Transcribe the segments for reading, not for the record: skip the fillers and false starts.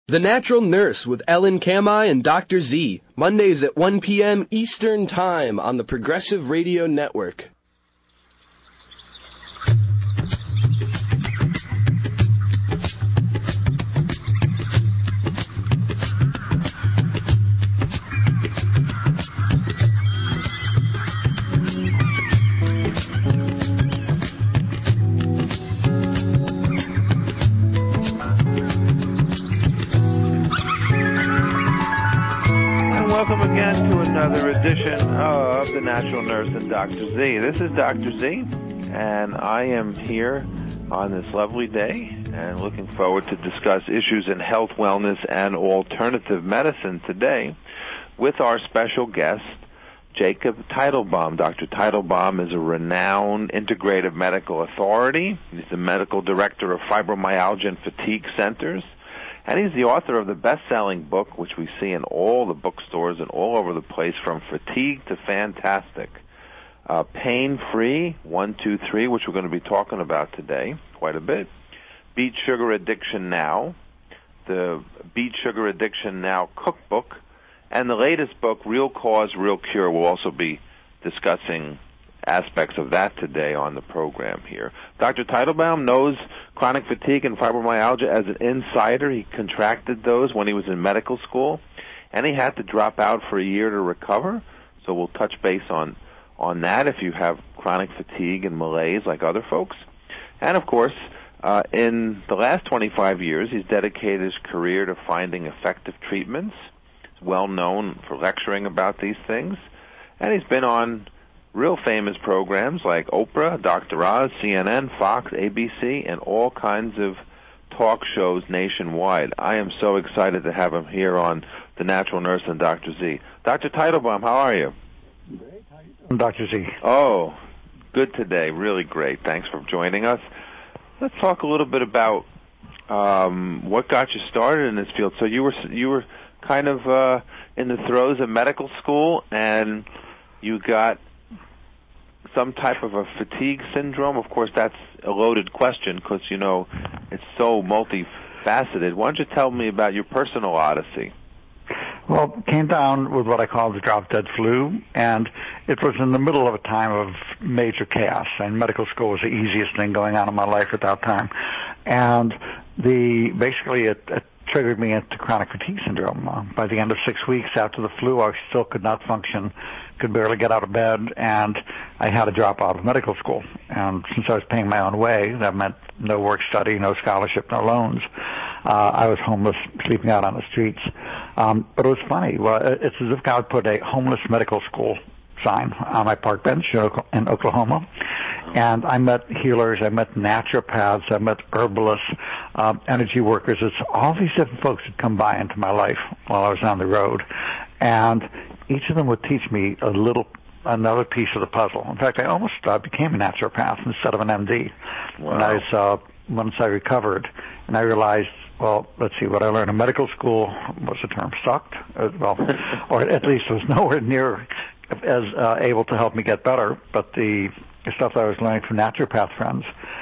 The Natural Nurse with Ellen Kamai and Dr. Z, Mondays at 1 p.m. Eastern Time on the Progressive Radio Network. Welcome again to another edition of The Natural Nurse and Dr. Z. This is Dr. Z, and I am here on this lovely day and looking forward to discuss issues in health, wellness, and alternative medicine today with our special guest, Jacob Teitelbaum. Dr. Teitelbaum is a renowned integrative medical authority. He's the medical director of fibromyalgia and fatigue centers. And he's the author of the best-selling book, which we see in all the bookstores and all over the place, From Fatigue to Fantastic. Pain-Free, 1, 2, 3, which we're going to be talking about today quite a bit. Beat Sugar Addiction Now, the Beat Sugar Addiction Now cookbook, and the latest book, Real Cause, Real Cure. We'll also be discussing aspects of that today on the program here. Dr. Teitelbaum knows chronic fatigue and fibromyalgia as an insider. He contracted those when he was in medical school, and he had to drop out for a year to recover. So we'll touch base on that if you have chronic fatigue and malaise like other folks. And, of course, in the last 25 years, he's dedicated his career to finding effective treatments. He's well known for lecturing about these things, and he's been on real famous programs like Oprah, Dr. Oz, CNN, Fox, ABC, and all kinds of talk shows nationwide. I am so excited to have him here on The Natural Nurse and Dr. Z. Dr. Teitelbaum, how are you? Great. How are you doing, Dr. Z? Oh, good today. Really great. Thanks for joining us. Let's talk a little bit about what got you started in this field. So you were kind of in the throes of medical school, and you got some type of a fatigue syndrome. Of course, that's a loaded question because, you know, it's so multifaceted. Why don't you tell me about your personal odyssey? Well, it came down with what I call the drop-dead flu, and it was in the middle of a time of major chaos, and medical school was the easiest thing going on in my life at that time. And basically it triggered me into chronic fatigue syndrome. By the end of 6 weeks after the flu, I still could not function, could barely get out of bed, and I had to drop out of medical school. And since I was paying my own way, that meant no work study, no scholarship, no loans. I was homeless, sleeping out on the streets. But it was funny. Well, it's as if God put a homeless medical school sign on my park bench in Oklahoma. And I met healers, I met naturopaths, I met herbalists, energy workers. It's all these different folks that come by into my life while I was on the road. And each of them would teach me another piece of the puzzle. In fact, I almost became a naturopath instead of an MD. Wow. Once I recovered, and I realized, well, let's see, what I learned in medical school, was the term sucked? Or at least was nowhere near as able to help me get better. But the stuff that I was learning from naturopath friends,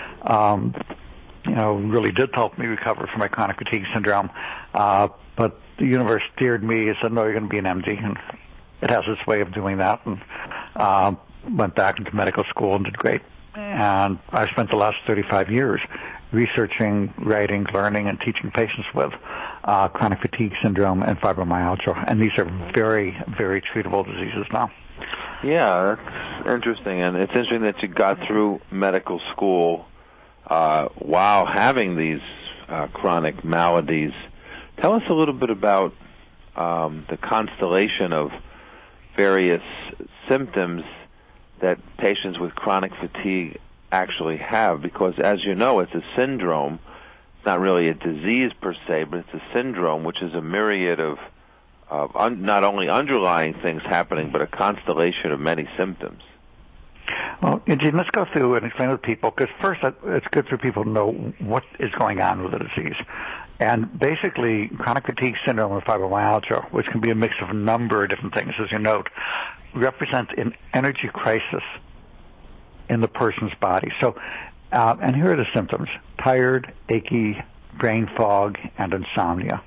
really did help me recover from my chronic fatigue syndrome. But the universe steered me and said, no, you're going to be an MD. And it has its way of doing that. And went back into medical school and did great. And I spent the last 35 years researching, writing, learning, and teaching patients with chronic fatigue syndrome and fibromyalgia. And these are very, very treatable diseases now. Yeah, that's interesting. And it's interesting that you got through medical school while having these chronic maladies. Tell us a little bit about the constellation of various symptoms that patients with chronic fatigue actually have, because as you know, it's a syndrome. It's not really a disease per se, but it's a syndrome, which is a myriad of not only underlying things happening, but a constellation of many symptoms. Well, Eugene, let's go through and explain to people, because first it's good for people to know what is going on with the disease. And basically, chronic fatigue syndrome or fibromyalgia, which can be a mix of a number of different things, as you note, represents an energy crisis in the person's body. So, and here are the symptoms: tired, achy, brain fog, and insomnia.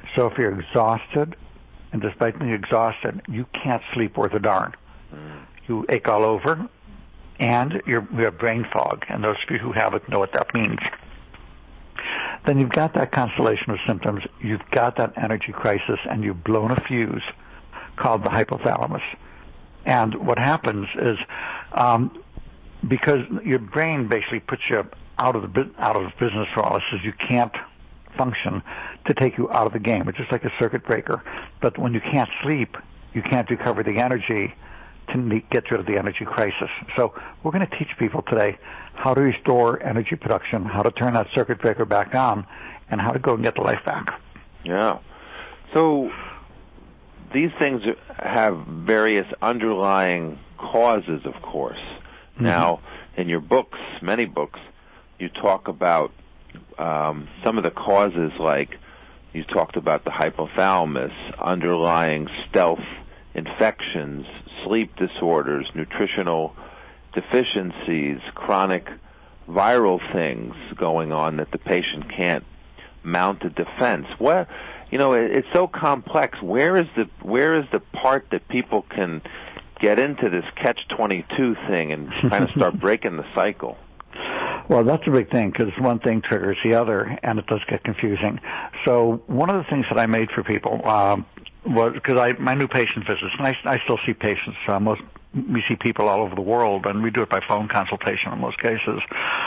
So if you're exhausted, and despite being exhausted, you can't sleep worth a darn. You ache all over, and you have brain fog. And those of you who have it know what that means. Then you've got that constellation of symptoms. You've got that energy crisis, and you've blown a fuse called the hypothalamus. And what happens is, because your brain basically puts you out of business for all this, is you can't function, to take you out of the game. It's just like a circuit breaker. But when you can't sleep, you can't recover the energy to get rid of the energy crisis. So we're going to teach people today how to restore energy production, how to turn that circuit breaker back on, and how to go and get the life back. Yeah. So these things have various underlying causes, of course. Mm-hmm. Now, in your books, many books, you talk about some of the causes, like you talked about the hypothalamus, underlying stealth infections, sleep disorders, nutritional deficiencies, chronic viral things going on that the patient can't mount a defense. It's so complex. Where is the part that people can get into this catch-22 thing and kind of start breaking the cycle? Well, that's a big thing, because one thing triggers the other, and it does get confusing. So one of the things that I made for people was, because my new patient visits, and I still see patients. We see people all over the world, and we do it by phone consultation in most cases.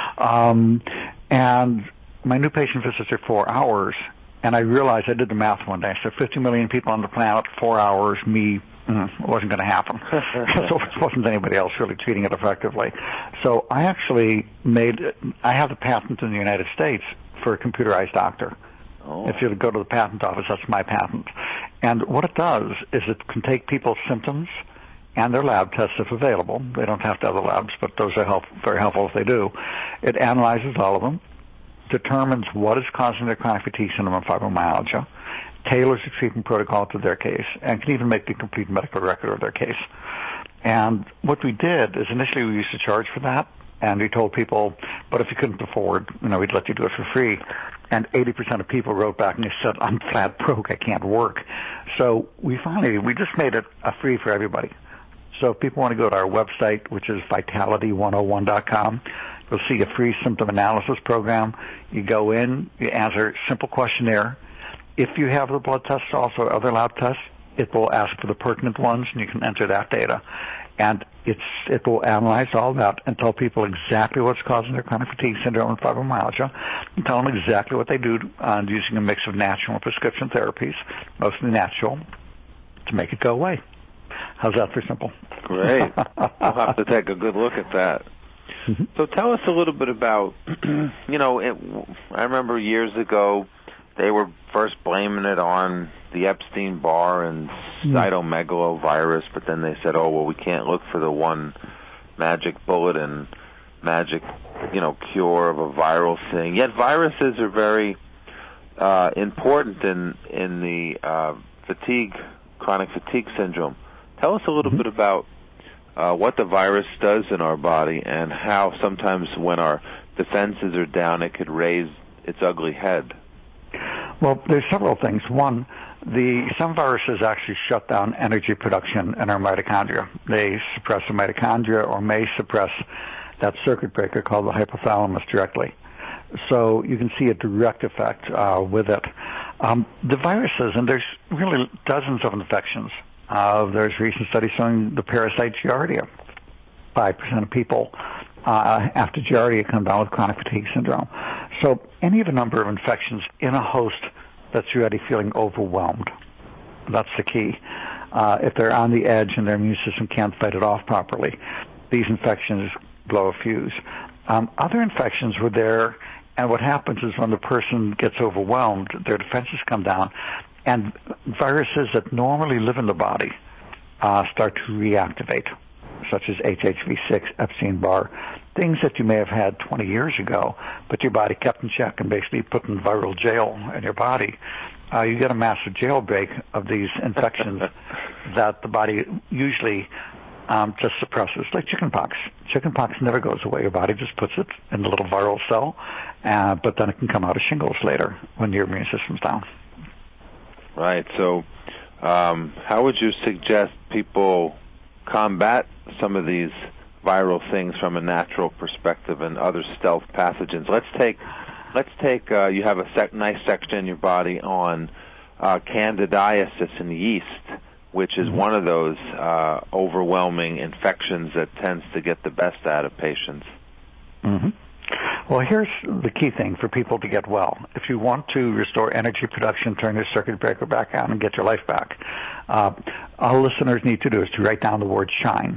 And my new patient visits are 4 hours, and I realized, I did the math one day. I said 50 million people on the planet, 4 hours, me, it wasn't going to happen. So it wasn't anybody else really treating it effectively. So I actually I have the patent in the United States for a computerized doctor. Oh. If you go to the patent office, that's my patent. And what it does is it can take people's symptoms and their lab tests if available. They don't have to have the labs, but those are very helpful if they do. It analyzes all of them, determines what is causing their chronic fatigue syndrome and fibromyalgia, tailors the treatment protocol to their case, and can even make the complete medical record of their case. And what we did is, initially we used to charge for that, and we told people, but if you couldn't afford, we'd let you do it for free. And 80% of people wrote back and they said, I'm flat broke, I can't work. So we just made it free for everybody. So if people want to go to our website, which is vitality101.com, you'll see a free symptom analysis program. You go in, you answer a simple questionnaire. If you have the blood tests, also other lab tests, it will ask for the pertinent ones, and you can enter that data. And it will analyze all that and tell people exactly what's causing their chronic fatigue syndrome and fibromyalgia, and tell them exactly what they do using a mix of natural and prescription therapies, mostly natural, to make it go away. How's that for simple? Great. We'll have to take a good look at that. Mm-hmm. So tell us a little bit about, I remember years ago, they were first blaming it on the Epstein-Barr and cytomegalovirus, but then they said, we can't look for the one magic bullet and magic, cure of a viral thing. Yet viruses are very important in the chronic fatigue syndrome. Tell us a little bit about what the virus does in our body and how sometimes when our defenses are down, it could raise its ugly head. Well, there's several things. One, some viruses actually shut down energy production in our mitochondria. They suppress the mitochondria or may suppress that circuit breaker called the hypothalamus directly. So you can see a direct effect with it. The viruses, and there's really dozens of infections. There's recent studies showing the parasite Giardia. 5% of people after Giardia come down with chronic fatigue syndrome. So any of a number of infections in a host that's already feeling overwhelmed, that's the key. If they're on the edge and their immune system can't fight it off properly, these infections blow a fuse. Other infections were there, and what happens is when the person gets overwhelmed, their defenses come down, and viruses that normally live in the body start to reactivate, such as HHV6, Epstein-Barr, things that you may have had 20 years ago, but your body kept in check and basically put in viral jail in your body. You get a massive jailbreak of these infections that the body usually just suppresses, like chickenpox. Chickenpox never goes away. Your body just puts it in a little viral cell, but then it can come out of shingles later when your immune system's down. Right. So how would you suggest people combat some of these viral things from a natural perspective and other stealth pathogens? Let's take you have a nice section in your body on candidiasis and yeast, which is one of those overwhelming infections that tends to get the best out of patients. Mm-hmm. Well, here's the key thing for people to get well. If you want to restore energy production, turn your circuit breaker back on, and get your life back, all listeners need to do is to write down the word SHINE,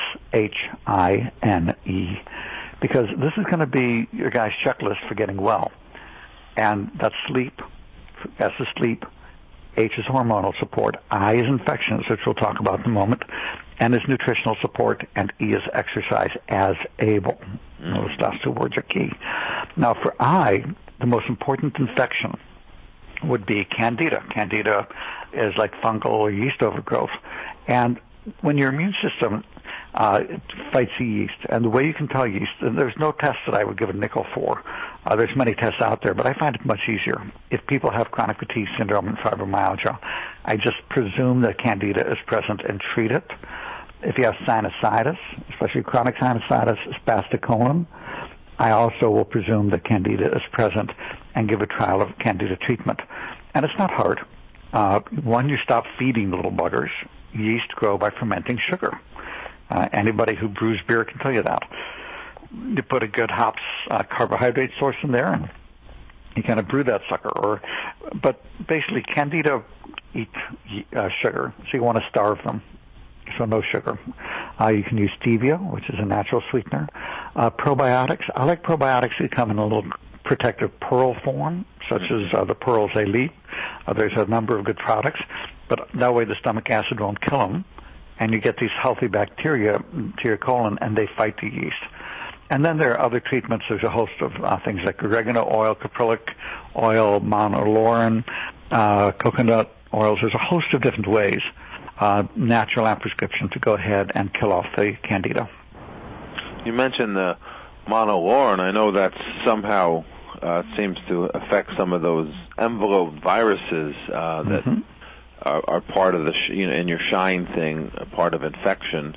S-H-I-N-E, because this is going to be your guy's checklist for getting well. And that's sleep, S is sleep, H is hormonal support, I is infections, which we'll talk about in a moment, N is nutritional support, and E is exercise as able. Those last two words are key. Now, for I, the most important infection would be Candida. Candida is like fungal or yeast overgrowth. And when your immune system fights the yeast, and the way you can tell yeast, and there's no test that I would give a nickel for. There's many tests out there, but I find it much easier. If people have chronic fatigue syndrome and fibromyalgia, I just presume that Candida is present and treat it. If you have sinusitis, especially chronic sinusitis, spastic colon, I also will presume that Candida is present and give a trial of Candida treatment. And it's not hard. One, you stop feeding the little buggers. Yeast grow by fermenting sugar. Anybody who brews beer can tell you that. You put a good hops carbohydrate source in there, and you kind of brew that sucker. But basically, Candida eat sugar, so you want to starve them. So no sugar. You can use stevia, which is a natural sweetener. Probiotics. I like probiotics that come in a little protective pearl form, such as the Pearls Elite. There's a number of good products, but that way the stomach acid won't kill them, and you get these healthy bacteria to your colon, and they fight the yeast. And then there are other treatments. There's a host of things like oregano oil, caprylic oil, monolaurin, coconut oils. There's a host of different ways, natural and prescription, to go ahead and kill off the Candida. You mentioned the monolaurin. I know that somehow seems to affect some of those envelope viruses that are part of the, in your SHINE thing, a part of infection.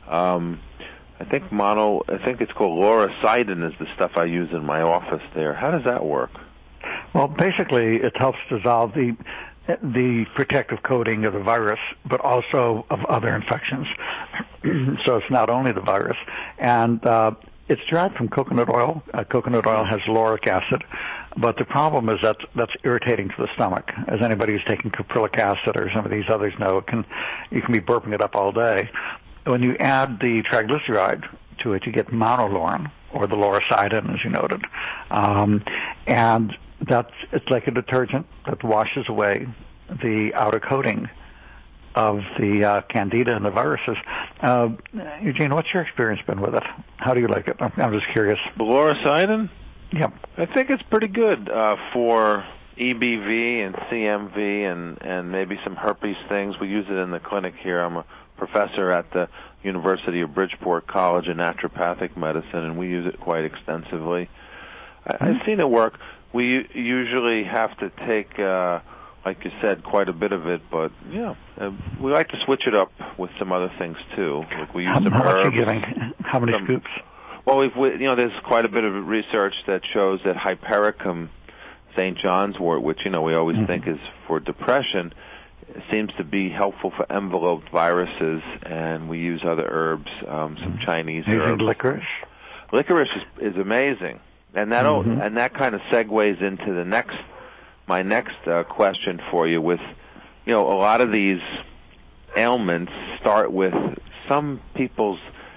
I think it's called lauricidin is the stuff I use in my office there. How does that work? Well, basically, it helps dissolve the protective coating of the virus, but also of other infections. So it's not only the virus. And it's derived from coconut oil. Coconut oil has lauric acid, but the problem is that's irritating to the stomach. As anybody who's taking caprylic acid or some of these others know, you can be burping it up all day. When you add the triglyceride to it, you get monolaurin, or the lauricidin, as you noted. And it's like a detergent that washes away the outer coating of the Candida and the viruses. Eugene, what's your experience been with it? How do you like it? I'm just curious. Lauricidin? Yep. I think it's pretty good for EBV and CMV and maybe some herpes things. We use it in the clinic here. I'm a professor at the University of Bridgeport College of Naturopathic Medicine, and we use it quite extensively. I've seen it work. We usually have to take, like you said, quite a bit of it, but we like to switch it up with some other things too. Like we use some herbs. How much are you giving? How many scoops? Well, there's quite a bit of research that shows that Hypericum, St. John's wort, which we always think is for depression, seems to be helpful for enveloped viruses, and we use other herbs, some Chinese herbs. Licorice? Licorice is amazing, and that kind of segues into my next question for you. With a lot of these ailments start with some people's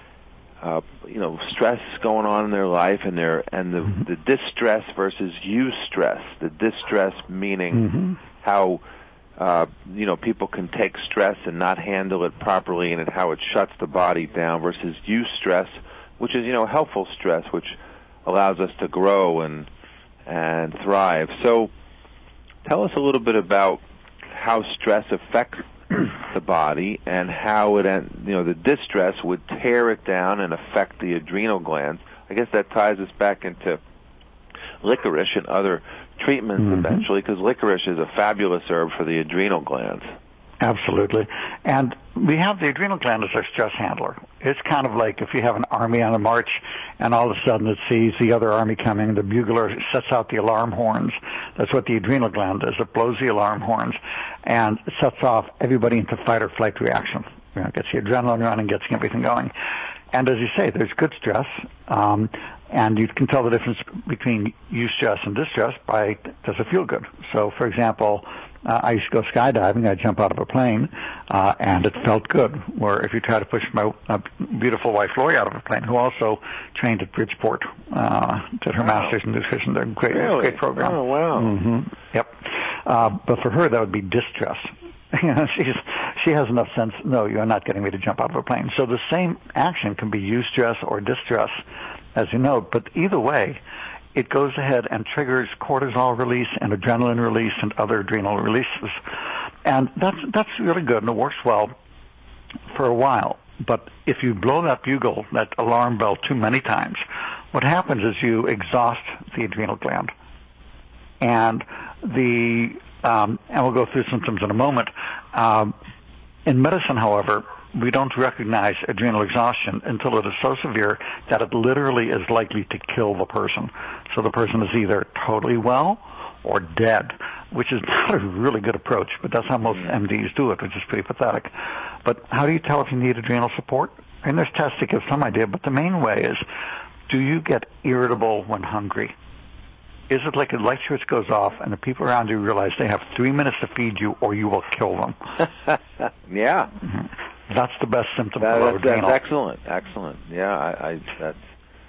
stress going on in their life, and the distress versus eustress. The distress meaning how people can take stress and not handle it properly, and how it shuts the body down, versus eustress, which is helpful stress, which allows us to grow and thrive. So, tell us a little bit about how stress affects the body, and how the distress would tear it down and affect the adrenal glands. I guess that ties us back into licorice and other treatments eventually, because licorice is a fabulous herb for the adrenal glands. Absolutely. And we have the adrenal gland as our stress handler. It's kind of like if you have an army on a march and all of a sudden it sees the other army coming, the bugler sets out the alarm horns. That's what the adrenal gland does. It blows the alarm horns and sets off everybody into fight or flight reaction. Gets the adrenaline running, gets everything going. And as you say, there's good stress, and you can tell the difference between eustress and distress by does it feel good. So, for example, I used to go skydiving. I'd jump out of a plane, and it felt good. Or if you try to push my beautiful wife Lori out of a plane, who also trained at Bridgeport, did her master's in nutrition. They're great program. Oh, wow. Mm-hmm. Yep. But for her, that would be distress. She has enough sense. No, you're not getting me to jump out of a plane. So the same action can be eustress or distress, as you know. But either way, it goes ahead and triggers cortisol release and adrenaline release and other adrenal releases. And that's really good, and it works well for a while. But if you blow that bugle, that alarm bell, too many times, what happens is you exhaust the adrenal gland. And we'll go through symptoms in a moment. In medicine, however, we don't recognize adrenal exhaustion until it is so severe that it literally is likely to kill the person. So the person is either totally well or dead, which is not a really good approach, but that's how most MDs do it, which is pretty pathetic. But how do you tell if you need adrenal support? And there's tests to give some idea, but the main way is, do you get irritable when hungry? Is it like a light switch goes off and the people around you realize they have 3 minutes to feed you or you will kill them? Yeah. Mm-hmm. That's the best symptom for adrenal. That's excellent. Yeah, that's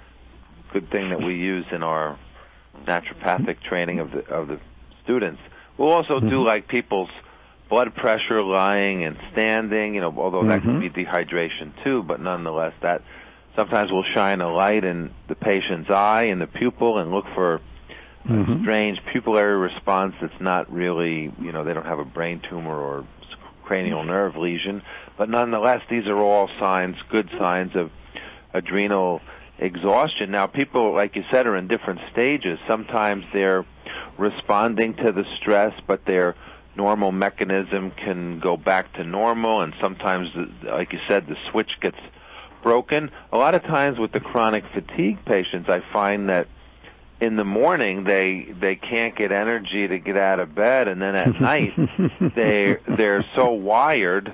a good thing that we use in our naturopathic training of the students. We'll also do like people's blood pressure lying and standing, although that can be dehydration too, but nonetheless that sometimes we'll shine a light in the patient's eye and the pupil and look for a strange pupillary response that's not really, they don't have a brain tumor or cranial nerve lesion, but nonetheless, these are all good signs of adrenal exhaustion. Now, people, like you said, are in different stages. Sometimes they're responding to the stress, but their normal mechanism can go back to normal, and sometimes, like you said, the switch gets broken. A lot of times with the chronic fatigue patients, I find that in the morning they can't get energy to get out of bed, and then at night they're so wired,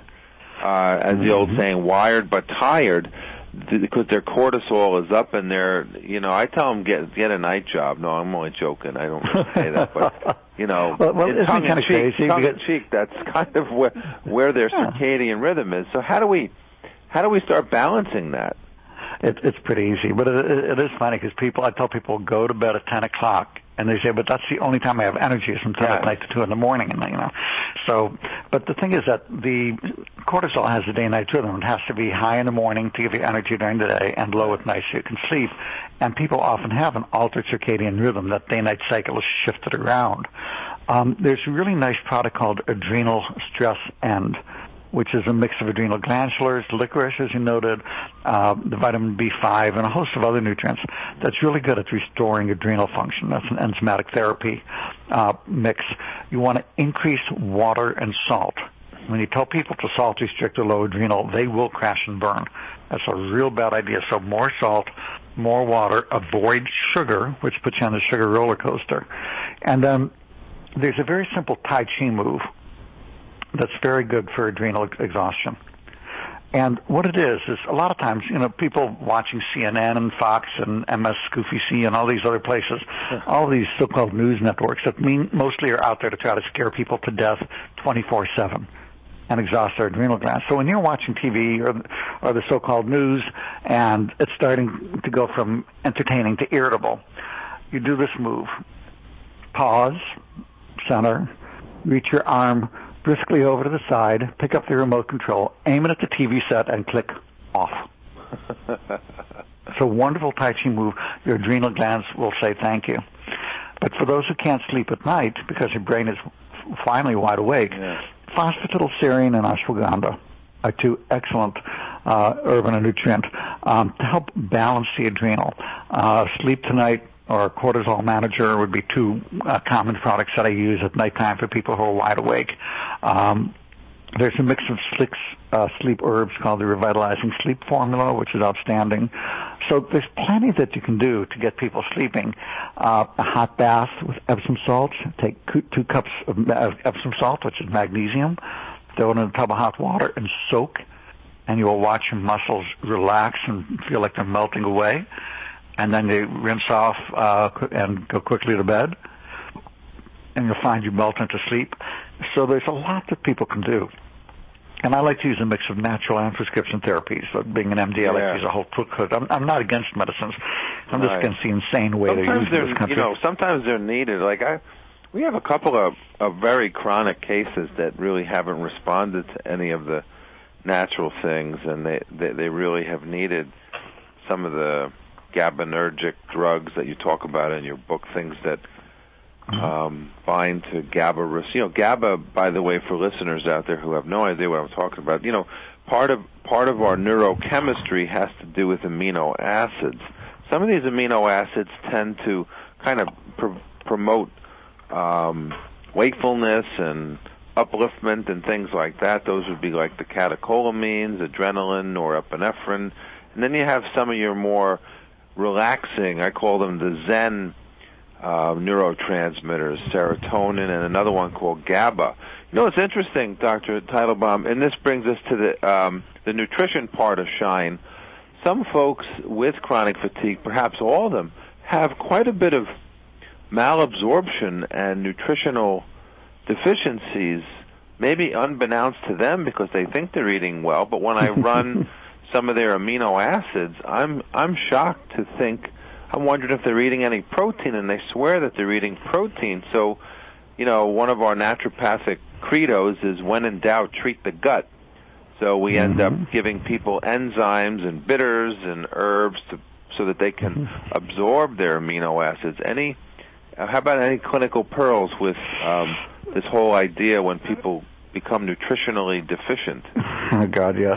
as the old saying, wired but tired, because their cortisol is up, and I tell them get a night job. No, I'm only joking. I don't really say that, but well, it's tongue in cheek. That's kind of where their circadian rhythm is. So how do we start balancing that? It's pretty easy, but it is funny because I tell people go to bed at 10 o'clock, and they say, but that's the only time I have energy is from 10 at night to 2 in the morning, and So, but the thing is that the cortisol has a day-night rhythm. It has to be high in the morning to give you energy during the day, and low at night so you can sleep. And people often have an altered circadian rhythm. That day-night cycle is shifted around. There's a really nice product called Adrenal Stress End, which is a mix of adrenal glandulars, licorice, as you noted, the vitamin B5, and a host of other nutrients that's really good at restoring adrenal function. That's an enzymatic therapy mix. You want to increase water and salt. When you tell people to salt restrict or low adrenal, they will crash and burn. That's a real bad idea. So more salt, more water, avoid sugar, which puts you on the sugar roller coaster. And then there's a very simple Tai Chi move that's very good for adrenal exhaustion. And what it is a lot of times, people watching CNN and Fox and MS Goofy C and all these other places, all these so-called news networks that mostly are out there to try to scare people to death 24/7 and exhaust their adrenal glands. So when you're watching TV or the so-called news and it's starting to go from entertaining to irritable, you do this move. Pause, center, reach your arm briskly over to the side, pick up the remote control, aim it at the TV set, and click off. It's a wonderful Tai Chi move. Your adrenal glands will say thank you. But for those who can't sleep at night because your brain is finally wide awake, phosphatidylserine and ashwagandha are two excellent herb and a nutrient to help balance the adrenal. Sleep tonight, or Cortisol Manager would be two common products that I use at nighttime for people who are wide awake. There's a mix of sleep herbs called the Revitalizing Sleep Formula, which is outstanding. So there's plenty that you can do to get people sleeping. A hot bath with Epsom salts. Take 2 cups of Epsom salt, which is magnesium. Throw it in a tub of hot water and soak, and you will watch your muscles relax and feel like they're melting away. And then you rinse off and go quickly to bed, and you'll find you melt into sleep. So there's a lot that people can do. And I like to use a mix of natural and prescription therapies. So being an MD, I like to use a whole cookbook. I'm not against medicines. I'm just against the insane way they use in this country. Sometimes they're needed. We have a couple of very chronic cases that really haven't responded to any of the natural things, and they really have needed some of the GABAergic drugs that you talk about in your book, things that bind to GABA. GABA, by the way, for listeners out there who have no idea what I'm talking about, part of our neurochemistry has to do with amino acids. Some of these amino acids tend to kind of promote wakefulness and upliftment and things like that. Those would be like the catecholamines, adrenaline, norepinephrine. And then you have some of your more relaxing, I call them the Zen neurotransmitters, serotonin, and another one called GABA. It's interesting, Dr. Teitelbaum, and this brings us to the nutrition part of Shine. Some folks with chronic fatigue, perhaps all of them, have quite a bit of malabsorption and nutritional deficiencies, maybe unbeknownst to them because they think they're eating well, but when I run some of their amino acids, I'm shocked to think, I'm wondering if they're eating any protein, and they swear that they're eating protein. So, one of our naturopathic credos is when in doubt, treat the gut. So we end up giving people enzymes and bitters and herbs so that they can absorb their amino acids. How about any clinical pearls with this whole idea when people become nutritionally deficient? Oh, God, yes.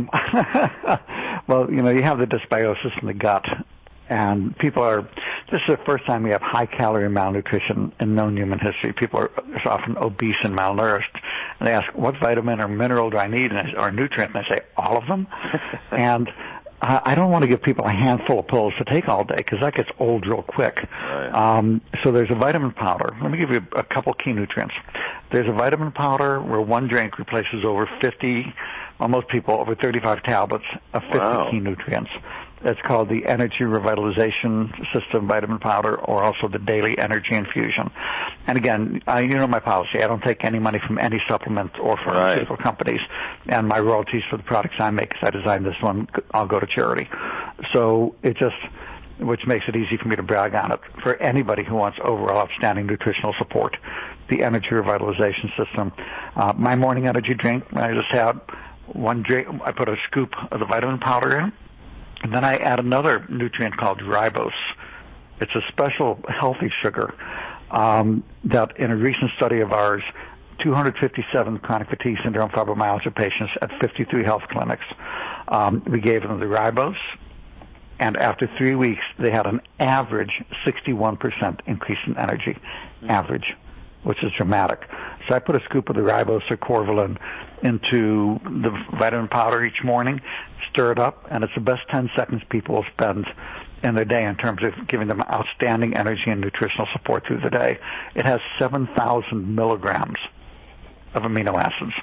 Well, you have the dysbiosis in the gut, and this is the first time we have high-calorie malnutrition in known human history. People are often obese and malnourished, and they ask, what vitamin or mineral do I need, or nutrient? And I say, all of them. And I don't want to give people a handful of pills to take all day because that gets old real quick. Right. So there's a vitamin powder. Let me give you a couple key nutrients. There's a vitamin powder where one drink replaces over 50, most people over 35 tablets of 50 key nutrients. It's called the Energy Revitalization System vitamin powder, or also the Daily Energy Infusion. And again, my policy. I don't take any money from any supplement or pharmaceutical companies, and my royalties for the products I make, because I designed this one, I'll go to charity. So which makes it easy for me to brag on it. For anybody who wants overall outstanding nutritional support, the Energy Revitalization System. My morning energy drink, I just had one drink. I put a scoop of the vitamin powder in. And then I add another nutrient called ribose. It's a special healthy sugar that in a recent study of ours, 257 chronic fatigue syndrome fibromyalgia patients at 53 health clinics, we gave them the ribose, and after 3 weeks, they had an average 61% increase in energy, average, which is dramatic. So I put a scoop of the ribose or Corvalin into the vitamin powder each morning, stir it up, and it's the best 10 seconds people will spend in their day in terms of giving them outstanding energy and nutritional support through the day. It has 7,000 milligrams of amino acids.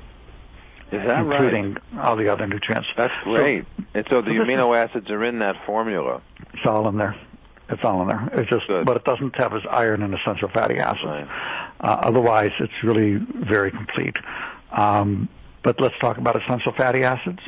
Is that including all the other nutrients. That's great. And so the amino acids are in that formula. It's all in there. It's all in there. It's just, but it doesn't have as iron and essential fatty acids. Right. Otherwise, it's really very complete. But let's talk about essential fatty acids.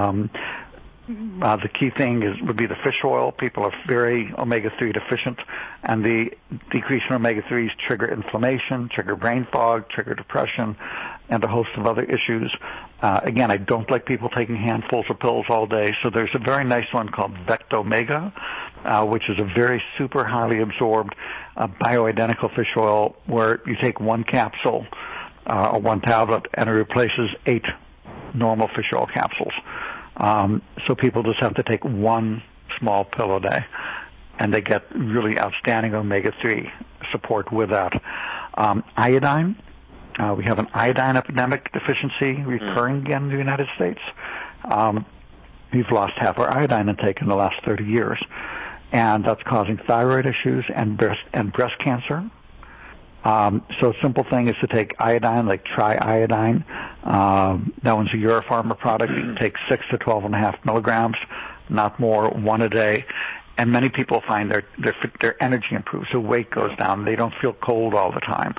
The key thing would be the fish oil. People are very omega-3 deficient, and the decrease in omega-3s trigger inflammation, trigger brain fog, trigger depression, and a host of other issues. Again, I don't like people taking handfuls of pills all day, so there's a very nice one called Vectomega, which is a very super highly absorbed bioidentical fish oil where you take one capsule or one tablet and it replaces 8 normal fish oil capsules. So people just have to take one small pill a day, and they get really outstanding omega-3 support with that. Iodine. We have an iodine epidemic deficiency recurring again in the United States. We've lost half our iodine intake in the last 30 years, and that's causing thyroid issues and breast cancer. So a simple thing is to take iodine, like triiodine. That one's a Europharma product. You take 6 to 12.5 milligrams, not more, one a day. And many people find their energy improves, so weight goes down. They don't feel cold all the time.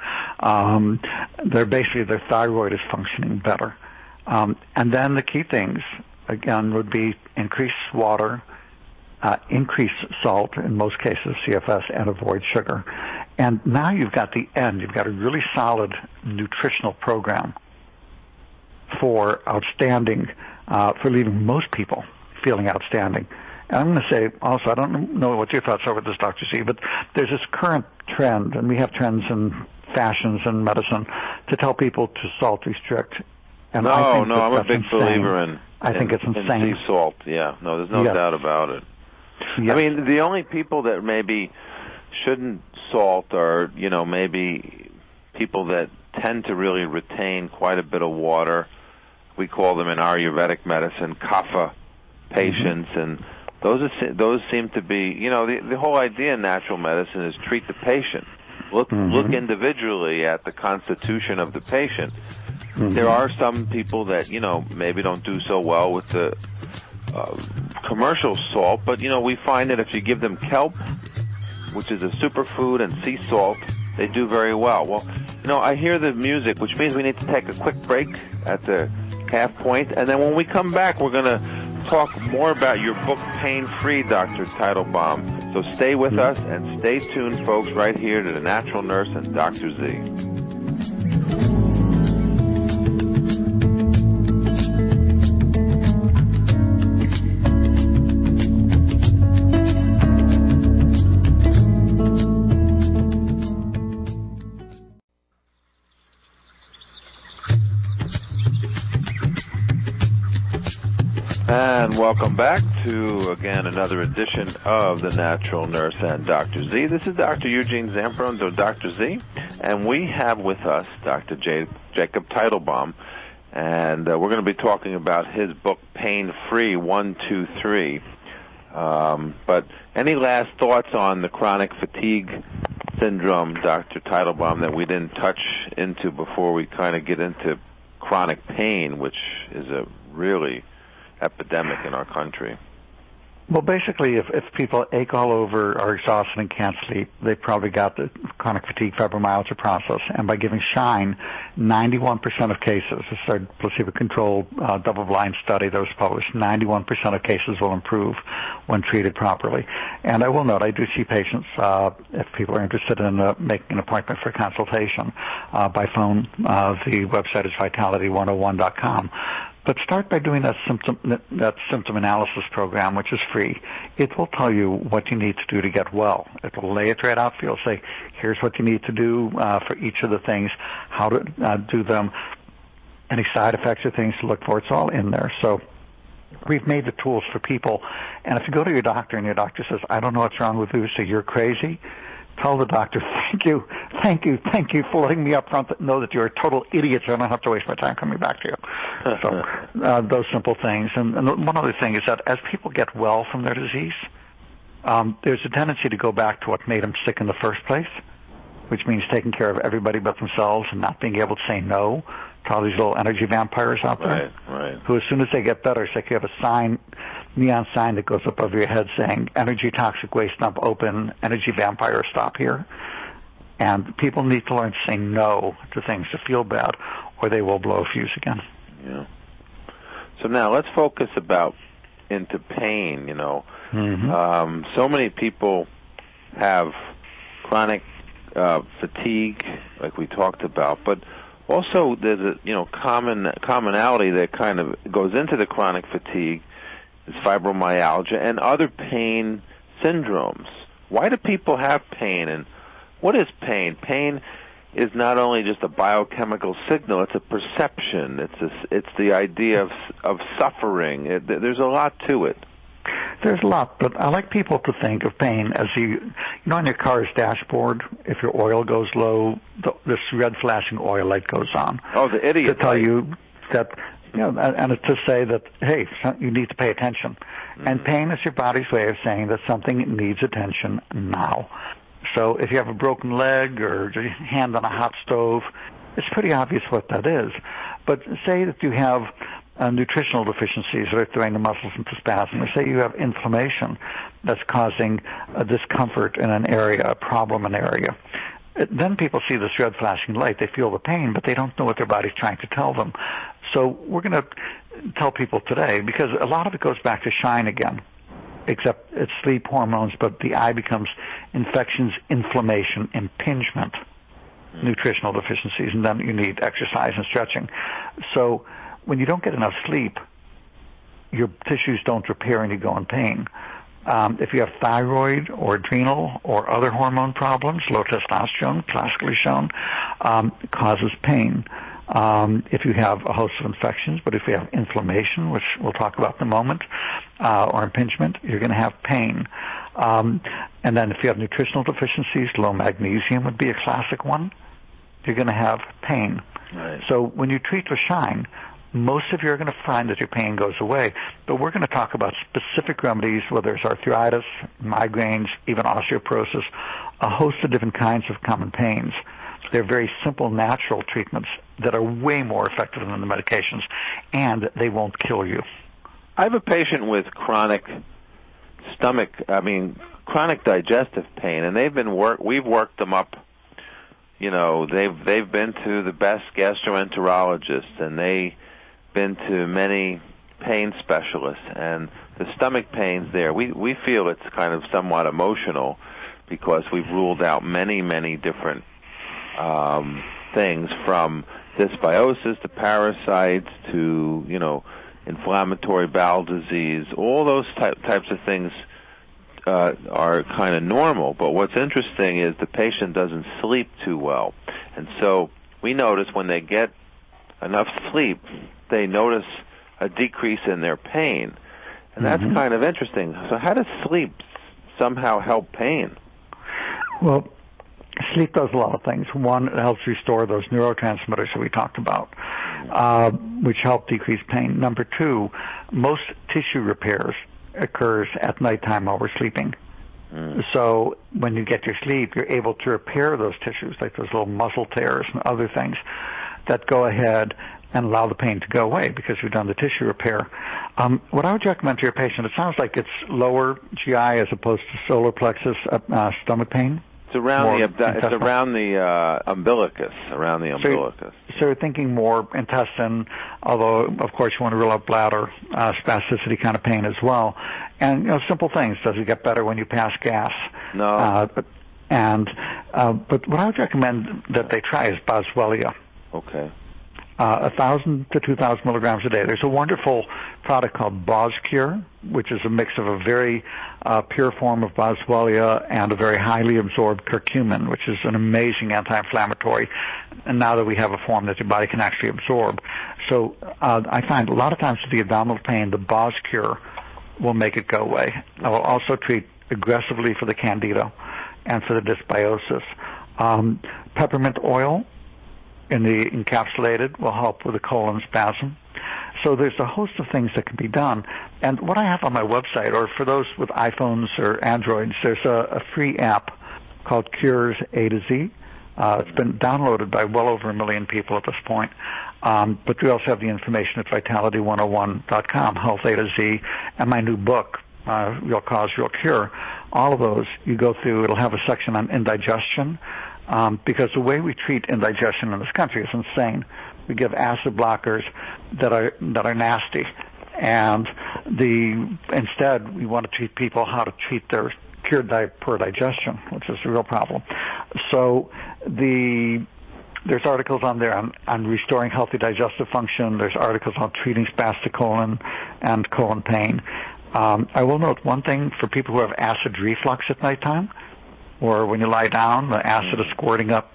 Their thyroid is functioning better. And then the key things, again, would be increase water, increase salt, in most cases CFS, and avoid sugar. And now you've got the end. You've got a really solid nutritional program for outstanding, for leaving most people feeling outstanding. And I'm going to say also, I don't know what your thoughts are with this, Dr. Z, but there's this current trend, and we have trends in fashions and medicine, to tell people to salt restrict. And I'm a big believer in. I think it's insane. In sea salt, yeah. No, there's no doubt about it. Yes. I mean, the only people that maybe shouldn't salt are, maybe people that tend to really retain quite a bit of water. We call them in Ayurvedic medicine kapha patients, and those seem to be, the whole idea in natural medicine is treat the patient. Look individually at the constitution of the patient. There are some people that, maybe don't do so well with the commercial salt, but, we find that if you give them kelp, which is a superfood, and sea salt, they do very well. Well, I hear the music, which means we need to take a quick break at the half point, and then when we come back, we're going to talk more about your book, Pain Free, Dr. Teitelbaum. So stay with us and stay tuned, folks, right here to The Natural Nurse and Dr. Z. And welcome back to, again, another edition of The Natural Nurse and Dr. Z. This is Dr. Eugene Zamperon, Dr. Z, and we have with us Dr. Jacob Teitelbaum, and we're going to be talking about his book, Pain Free, 1, 2, 3. But any last thoughts on the chronic fatigue syndrome, Dr. Teitelbaum, that we didn't touch into before we kind of get into chronic pain, which is a really epidemic in our country? Well, basically, if people ache all over, are exhausted, and can't sleep, they probably got the chronic fatigue fibromyalgia process. And by giving Shine, 91% of cases, this is a placebo-controlled double-blind study that was published, 91% of cases will improve when treated properly. And I will note, I do see patients, if people are interested in making an appointment for consultation by phone. The website is vitality101.com. But start by doing that symptom analysis program, which is free. It will tell you what you need to do to get well. It will lay it right out for you. It'll say, here's what you need to do for each of the things, how to do them, any side effects or things to look for. It's all in there. So we've made the tools for people. And if you go to your doctor and your doctor says, I don't know what's wrong with you, so you're crazy, tell the doctor, thank you for letting me up front know that you're a total idiot, so I don't have to waste my time coming back to you. So those simple things. And one other thing is that as people get well from their disease, there's a tendency to go back to what made them sick in the first place, which means taking care of everybody but themselves and not being able to say no to all these little energy vampires out there. Right. Who, as soon as they get better, it's like you have a sign, neon sign that goes up over your head saying, energy toxic waste dump open, energy vampire stop here. And people need to learn to say no to things to feel bad, or they will blow a fuse again. Yeah. So now let's focus into pain, So many people have chronic fatigue, like we talked about, but also there's a commonality that kind of goes into the chronic fatigue is fibromyalgia and other pain syndromes. Why do people have pain, and what is pain? Pain is not only just a biochemical signal; it's a perception. It's the idea of suffering. There's a lot to it. There's a lot, but I like people to think of pain as on your car's dashboard, if your oil goes low, this red flashing oil light goes on. Oh, the idiot to tell light. You that, and it's to say that, hey, you need to pay attention. Mm-hmm. And pain is your body's way of saying that something needs attention now. So if you have a broken leg or your hand on a hot stove, it's pretty obvious what that is. But say that you have nutritional deficiencies that are throwing the muscles into spasm, or say you have inflammation that's causing a discomfort in an area, a problem in an area. Then people see this red flashing light, they feel the pain, but they don't know what their body's trying to tell them. So we're going to tell people today, because a lot of it goes back to shine again, except it's sleep hormones, but the eye becomes infections, inflammation, impingement, nutritional deficiencies, and then you need exercise and stretching. So when you don't get enough sleep, your tissues don't repair and you go in pain. If you have thyroid or adrenal or other hormone problems, low testosterone, classically shown, causes pain. If you have a host of infections, but if you have inflammation, which we'll talk about in a moment, or impingement, you're going to have pain. And then if you have nutritional deficiencies, low magnesium would be a classic one, you're going to have pain. Right. So when you treat with shine, most of you are going to find that your pain goes away. But we're going to talk about specific remedies, whether it's arthritis, migraines, even osteoporosis, a host of different kinds of common pains. They're very simple, natural treatments that are way more effective than the medications, and they won't kill you. I have a patient with chronic digestive pain, and we've worked them up. They've been to the best gastroenterologists, and they've been to many pain specialists, and the stomach pains there, we feel it's kind of somewhat emotional because we've ruled out many, many different things, from dysbiosis to parasites to, inflammatory bowel disease. All those types of things are kind of normal, but what's interesting is the patient doesn't sleep too well. And so we notice when they get enough sleep, they notice a decrease in their pain. And that's kind of interesting. So how does sleep somehow help pain? Well, sleep does a lot of things. One, it helps restore those neurotransmitters that we talked about, which help decrease pain. Number two, most tissue repairs occurs at nighttime while we're sleeping. So when you get your sleep, you're able to repair those tissues, like those little muscle tears and other things that go ahead and allow the pain to go away because you've done the tissue repair. What I would recommend to your patient, it sounds like it's lower GI as opposed to solar plexus stomach pain. It's around the umbilicus, So you're thinking more intestine, although, of course, you want to rule out bladder spasticity kind of pain as well. And, simple things. Does it get better when you pass gas? No. But what I would recommend that they try is Boswellia. Okay. 1,000 to 2,000 milligrams a day. There's a wonderful product called Boscure, which is a mix of a very pure form of Boswellia and a very highly absorbed curcumin, which is an amazing anti-inflammatory. And now that we have a form that your body can actually absorb. So I find a lot of times with the abdominal pain, the Boscure will make it go away. I will also treat aggressively for the candida and for the dysbiosis. Peppermint oil in the encapsulated will help with the colon spasm. So there's a host of things that can be done. And what I have on my website, or for those with iPhones or Androids, there's a free app called Cures A to Z. It's been downloaded by well over 1 million people at this point. But we also have the information at vitality101.com, Health A to Z, and my new book, Real Cause, Real Cure. All of those you go through. It'll have a section on indigestion. Because the way we treat indigestion in this country is insane. We give acid blockers that are nasty, and instead we want to teach people how to treat their cured poor digestion, which is a real problem. So there's articles on there on restoring healthy digestive function. There's articles on treating spastic colon and colon pain. I will note one thing for people who have acid reflux at nighttime, or when you lie down, the acid is squirting up,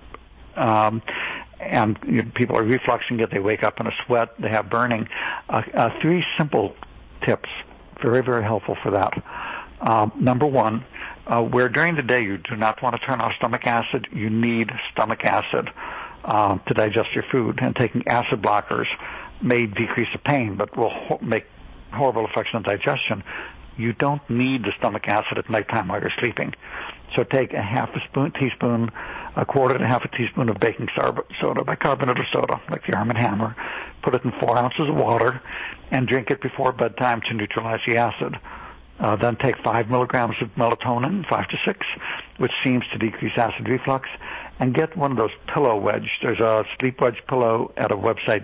and people are refluxing it. They wake up in a sweat. They have burning. 3 simple tips, very, very helpful for that. Number one, where during the day you do not want to turn off stomach acid, you need stomach acid to digest your food. And taking acid blockers may decrease the pain, but will make horrible effects on digestion. You don't need the stomach acid at nighttime while you're sleeping. So take a teaspoon, a quarter and a half a teaspoon of baking soda, bicarbonate of soda, like the Arm & Hammer. Put it in 4 ounces of water and drink it before bedtime to neutralize the acid. Then take 5 milligrams of melatonin, 5 to 6, which seems to decrease acid reflux, and get one of those pillow wedge. There's a sleep wedge pillow at a website,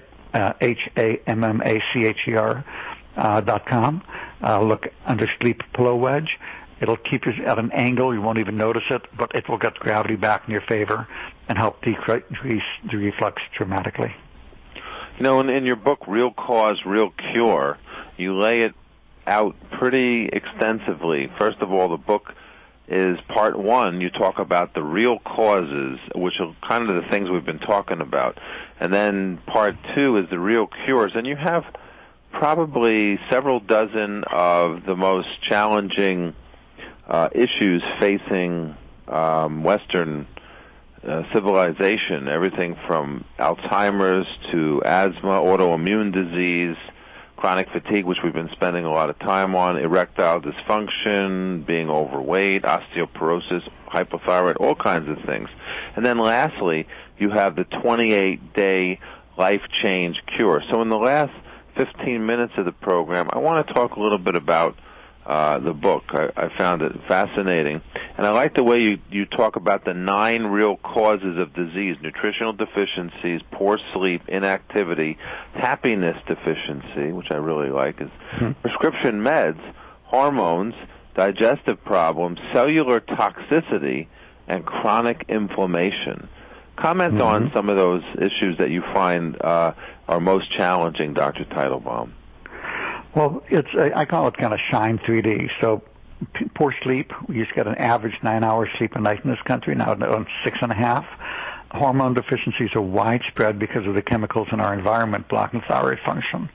HAMMACHER.com. Look under sleep pillow wedge. It'll keep you at an angle. You won't even notice it, but it will get gravity back in your favor and help decrease the reflux dramatically. You know, in your book, Real Cause, Real Cure, you lay it out pretty extensively. First of all, the book is part one. You talk about the real causes, which are kind of the things we've been talking about. And then part two is the real cures. And you have probably several dozen of the most challenging issues facing Western civilization, everything from Alzheimer's to asthma, autoimmune disease, chronic fatigue, which we've been spending a lot of time on, erectile dysfunction, being overweight, osteoporosis, hypothyroid, all kinds of things. And then lastly, you have the 28-day life change cure. So in the last 15 minutes of the program, I want to talk a little bit about the book. I found it fascinating. And I like the way you talk about the 9 real causes of disease: nutritional deficiencies, poor sleep, inactivity, happiness deficiency, which I really like, is prescription meds, hormones, digestive problems, cellular toxicity, and chronic inflammation. Comment on some of those issues that you find are most challenging, Dr. Teitelbaum. Well, I call it kind of shine 3D. So poor sleep, we used to get an average 9 hours sleep a night in this country, now it's 6.5. Hormone deficiencies are widespread because of the chemicals in our environment blocking thyroid function.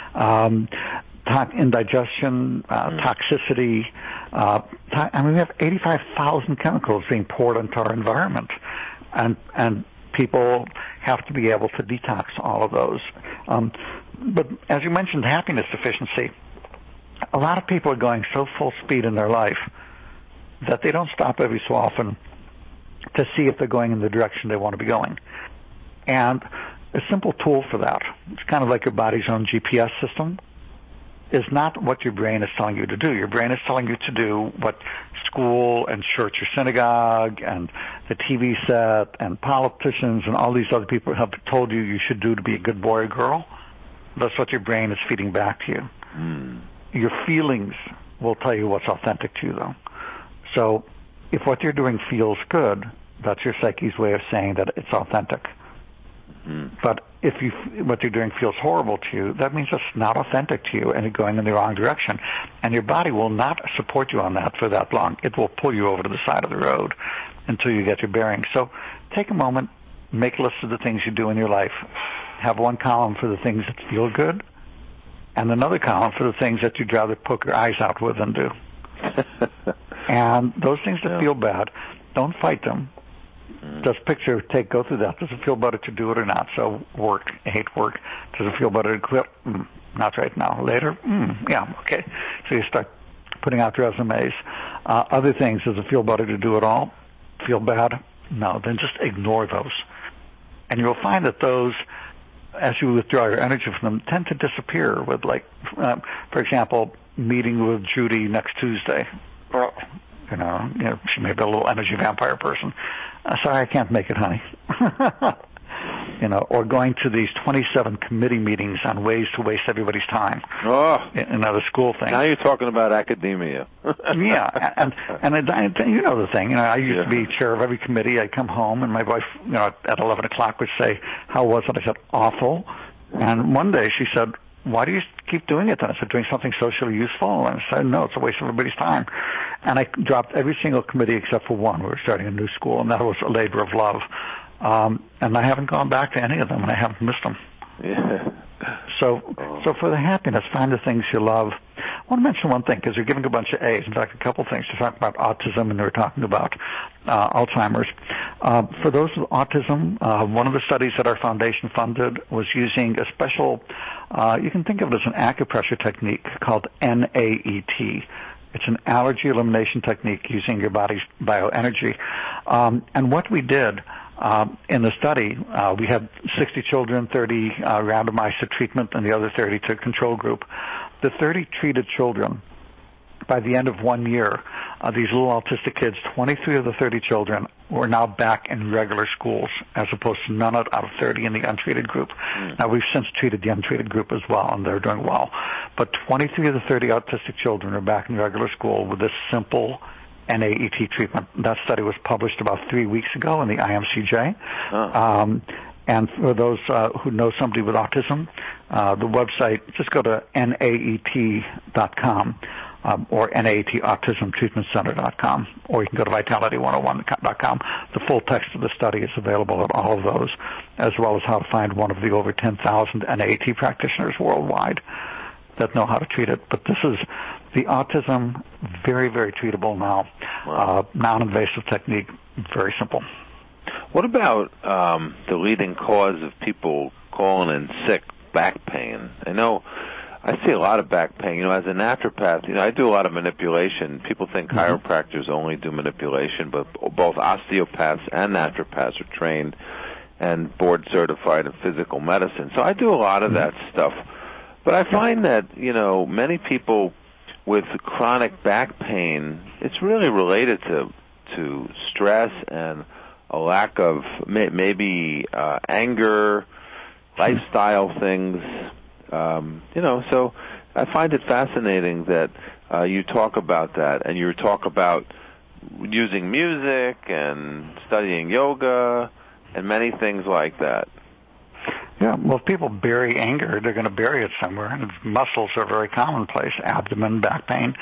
Indigestion, toxicity. We have 85,000 chemicals being poured into our environment. And people have to be able to detox all of those. But as you mentioned, happiness deficiency, a lot of people are going so full speed in their life that they don't stop every so often to see if they're going in the direction they want to be going. And a simple tool for that, it's kind of like your body's own GPS system, is not what your brain is telling you to do. Your brain is telling you to do what school and church or synagogue and the TV set and politicians and all these other people have told you should do to be a good boy or girl. That's what your brain is feeding back to you. Your feelings will tell you what's authentic to you, though. So if what you're doing feels good, that's your psyche's way of saying that it's authentic. But if what you're doing feels horrible to you, that means it's not authentic to you and you're going in the wrong direction. And your body will not support you on that for that long. It will pull you over to the side of the road until you get your bearings. So take a moment, make a list of the things you do in your life. Have one column for the things that feel good and another column for the things that you'd rather poke your eyes out with and do. And those things that feel bad, don't fight them. Just go through that. Does it feel better to do it or not? So work, I hate work. Does it feel better to quit? Not right now. Later? Yeah, okay. So you start putting out resumes. Other things, does it feel better to do it all? Feel bad? No, then just ignore those. And you'll find that those, as you withdraw your energy from them, tend to disappear with, like, for example, meeting with Judy next Tuesday. Well, you know, she may be a little energy vampire person. Sorry, I can't make it, honey. Or going to these 27 committee meetings on ways to waste everybody's time. Another school thing. Now you're talking about academia. Yeah, and you know the thing. I used to be chair of every committee. I'd come home, and my wife, at 11 o'clock would say, "How was it?" I said, "Awful." And one day she said, "Why do you keep doing it then?" I said, "Doing something socially useful." And I said, "No, it's a waste of everybody's time." And I dropped every single committee except for one. We were starting a new school, and that was a labor of love. And I haven't gone back to any of them, and I haven't missed them. Yeah. So for the happiness, find the things you love. want to mention one thing, because you're giving a bunch of A's. In fact, a couple things. You're talking about autism, and we're talking about Alzheimer's. For those with autism, one of the studies that our foundation funded was using a special, you can think of it as an acupressure technique called NAET. It's an allergy elimination technique using your body's bioenergy. And what we did in the study, we had 60 children, 30 randomized to treatment, and the other 30 to control group. The 30 treated children, by the end of 1 year, these little autistic kids, 23 of the 30 children were now back in regular schools, as opposed to none out of 30 in the untreated group. Now, we've since treated the untreated group as well, and they're doing well. But 23 of the 30 autistic children are back in regular school with this simple NAET treatment. That study was published about 3 weeks ago in the IMCJ. And for those who know somebody with autism, the website, just go to naet.com or naetautismtreatmentcenter.com, or you can go to vitality101.com. The full text of the study is available at all of those, as well as how to find one of the over 10,000 NAET practitioners worldwide that know how to treat it. But this is the autism, very, very treatable now. Wow. Non-invasive technique, very simple. What about the leading cause of people calling in sick, back pain? I know I see a lot of back pain. As a naturopath, I do a lot of manipulation. People think chiropractors only do manipulation, but both osteopaths and naturopaths are trained and board certified in physical medicine. So I do a lot of that stuff. But I find that, many people with chronic back pain, it's really related to stress and a lack of maybe anger, lifestyle things, So I find it fascinating that you talk about that, and you talk about using music and studying yoga and many things like that. Yeah, well, if people bury anger, they're going to bury it somewhere, and muscles are very commonplace, abdomen, back pain.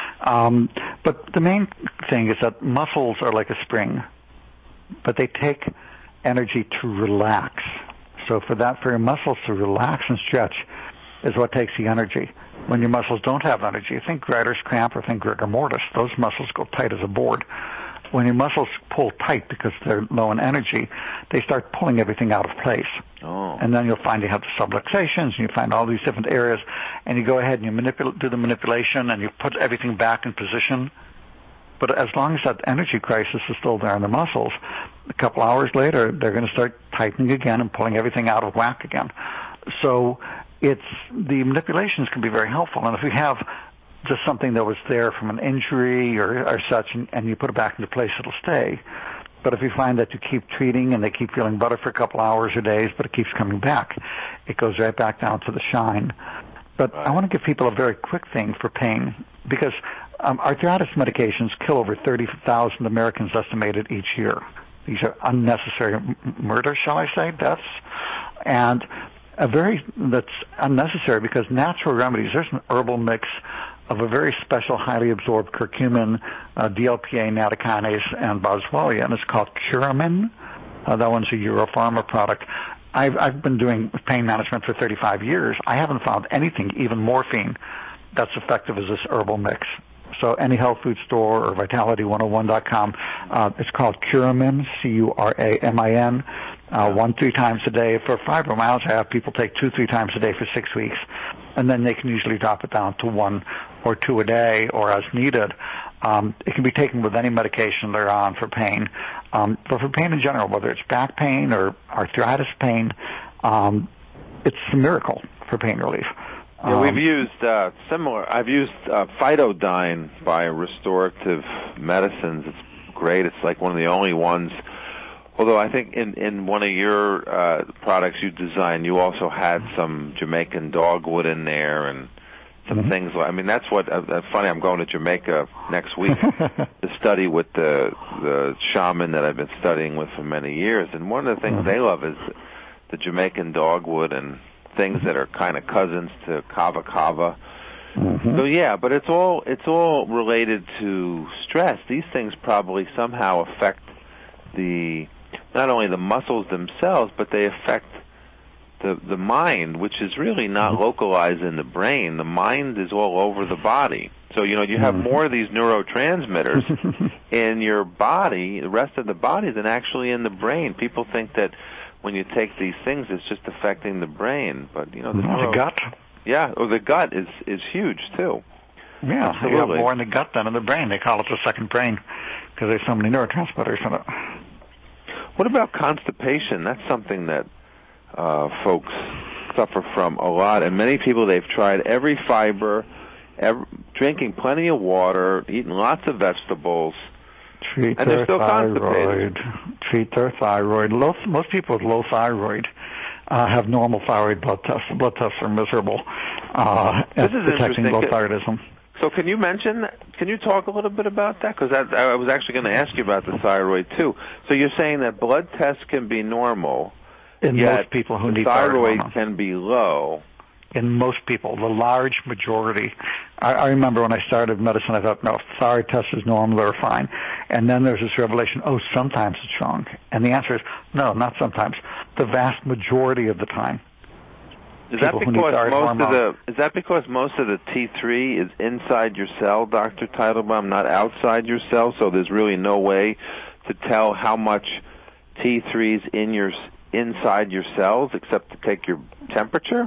But the main thing is that muscles are like a spring, but they take energy to relax. So for your muscles to relax and stretch is what takes the energy. When your muscles don't have energy, think writer's cramp or think rigor mortis. Those muscles go tight as a board. When your muscles pull tight because they're low in energy, they start pulling everything out of place. Oh. And then you'll find you have the subluxations, and you find all these different areas, and you go ahead and you do the manipulation, and you put everything back in position. But as long as that energy crisis is still there in the muscles, a couple hours later, they're going to start tightening again and pulling everything out of whack again. So the manipulations can be very helpful. And if you have just something that was there from an injury or such, and you put it back into place, it'll stay. But if you find that you keep treating and they keep feeling better for a couple hours or days, but it keeps coming back, it goes right back down to the shine. But I want to give people a very quick thing for pain, because arthritis medications kill over 30,000 Americans estimated each year. These are unnecessary murders, shall I say, deaths. And that's unnecessary because natural remedies, there's an herbal mix of a very special, highly absorbed curcumin, DLPA, nattokinase, and boswellia, and it's called Curamin. That one's a Europharma product. I've been doing pain management for 35 years. I haven't found anything, even morphine, that's effective as this herbal mix. So any health food store or vitality101.com, it's called Curamin, Curamin, 1-3 times a day. For fibromyalgia, I have people take 2-3 times a day for 6 weeks, and then they can usually drop it down to 1 or 2 a day or as needed. It can be taken with any medication they're on for pain. But for pain in general, whether it's back pain or arthritis pain, it's a miracle for pain relief. Yeah, we've used similar. I've used Phytodyne by Restorative Medicines. It's great. It's like one of the only ones. Although I think in one of your products you designed, you also had some Jamaican dogwood in there and some things. That's what. Funny, I'm going to Jamaica next week to study with the shaman that I've been studying with for many years. And one of the things they love is the Jamaican dogwood and things that are kind of cousins to kava kava. So yeah, but it's all related to stress. These things probably somehow affect not only the muscles themselves, but they affect the mind, which is really not localized in the brain. The mind is all over the body. So, you have more of these neurotransmitters in your body, the rest of the body, than actually in the brain. People think that when you take these things, it's just affecting the brain. But, the gut. Yeah, the gut is huge, too. Yeah, absolutely. you have more in the gut than in the brain. They call it the second brain because there's so many neurotransmitters in it. What about constipation? That's something that folks suffer from a lot. And many people, they've tried every fiber, drinking plenty of water, eating lots of vegetables, and they're still constipated. Treat their thyroid. Most people with low thyroid have normal thyroid blood tests. The blood tests are miserable this is detecting low thyroidism. So can you talk a little bit about that? Because I was actually going to ask you about the thyroid, too. So you're saying that blood tests can be normal, in yet most people who need thyroid can be low. In most people, the large majority. I remember when I started medicine, I thought, no, thyroid test is normal, they're fine. And then there's this revelation, sometimes it's wrong. And the answer is, no, not sometimes. The vast majority of the time. Is that because most of the T3 is inside your cell, Dr. Teitelbaum, not outside your cell? So there's really no way to tell how much T3 is inside your cells except to take your temperature?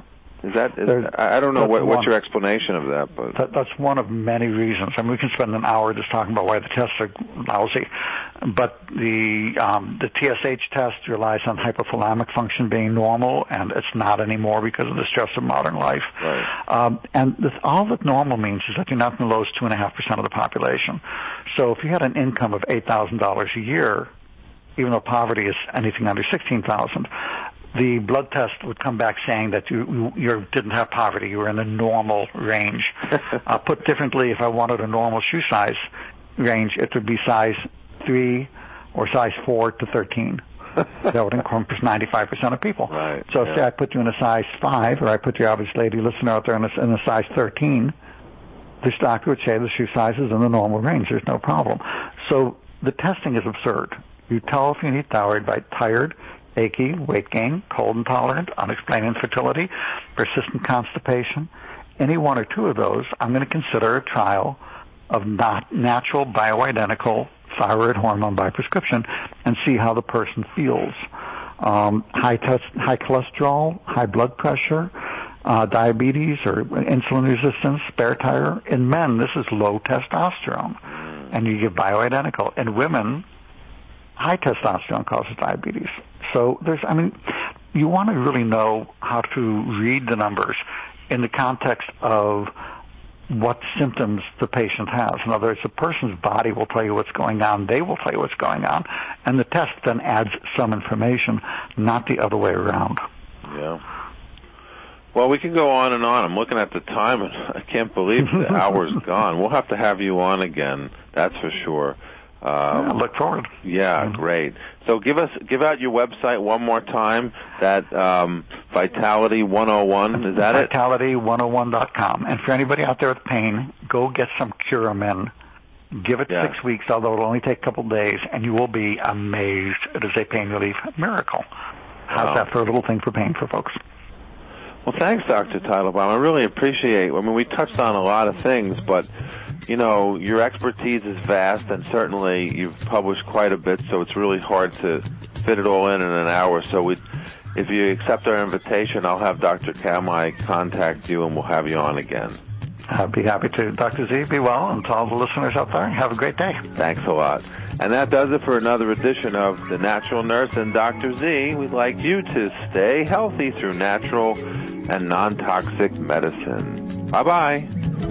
I don't know what's your explanation of that, but that's one of many reasons. I mean, we can spend an hour just talking about why the tests are lousy. But the TSH test relies on hypothalamic function being normal, and it's not anymore because of the stress of modern life. Right. All that normal means is that you're not in the lowest 2.5% of the population. So if you had an income of $8,000 a year, even though poverty is anything under $16,000, the blood test would come back saying that you didn't have poverty. You were in the normal range. Put differently, if I wanted a normal shoe size range, it would be size 3 or size 4 to 13. That would encompass 95% of people. Right, so say I put you in a size 5, or I put your average lady listener out there in a size 13, this doctor would say the shoe size is in the normal range. There's no problem. So the testing is absurd. You tell if you need thyroid by tired, achy, weight gain, cold intolerant, unexplained infertility, persistent constipation. Any one or two of those, I'm going to consider a trial of not natural bioidentical thyroid hormone by prescription and see how the person feels. High cholesterol, high blood pressure, diabetes or insulin resistance, spare tire. In men, this is low testosterone, and you give bioidentical. In women, high testosterone causes diabetes. So you want to really know how to read the numbers in the context of what symptoms the patient has. In other words, the person's body will tell you what's going on. They will tell you what's going on. And the test then adds some information, not the other way around. Yeah. Well, we can go on and on. I'm looking at the time, and I can't believe the hour's gone. We'll have to have you on again, that's for sure. I look forward. Yeah, great. So give out your website one more time. That Vitality 101, is that it? Vitality101.com. And for anybody out there with pain, go get some Curamin. Give it 6 weeks, although it'll only take a couple days, and you will be amazed. It is a pain relief miracle. How's that for a little thing for pain for folks? Well, thanks, Dr. Teitelbaum. I really appreciate it. I mean, we touched on a lot of things, but your expertise is vast, and certainly you've published quite a bit, so it's really hard to fit it all in an hour. So if you accept our invitation, I'll have Dr. Kamai contact you, and we'll have you on again. I'd be happy to. Dr. Z, be well, and to all the listeners out there, have a great day. Thanks a lot. And that does it for another edition of The Natural Nurse and Dr. Z. We'd like you to stay healthy through natural and non-toxic medicine. Bye-bye.